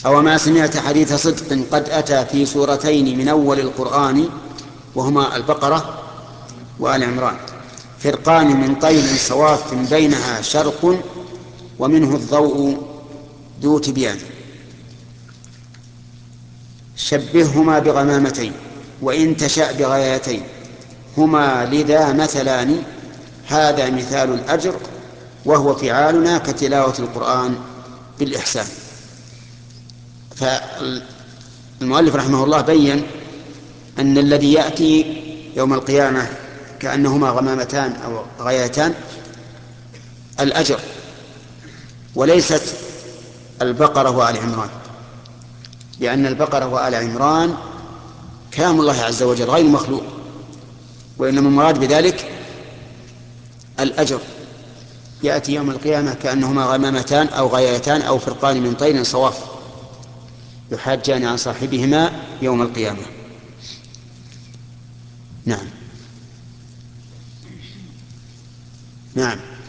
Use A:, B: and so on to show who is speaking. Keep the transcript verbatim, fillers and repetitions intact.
A: أو ما سمعت حديث صدق قد أتى في سورتين من أول القرآن وهما البقرة وآل عمران، فرقان من طير صواف بينها شرق ومنه الضوء ذو تبيان، شبههما بغمامتين وإن تشأ بغايتين، هما لذا مثلان، هذا مثال الأجر وهو فعالنا كتلاوة القرآن بالإحسان. فالمؤلف رحمه الله بيّن أن الذي يأتي يوم القيامة كأنهما غمامتان أو غايتان الأجر، وليست البقرة وآل عمران، لأن البقرة وآل عمران كلام الله عز وجل غير مخلوق، وإنما المراد بذلك الأجر، يأتي يوم القيامة كأنهما غمامتان أو غايتان أو فرقان من طير صواف يحاجان عن صاحبهما يوم القيامة. نعم. نعم.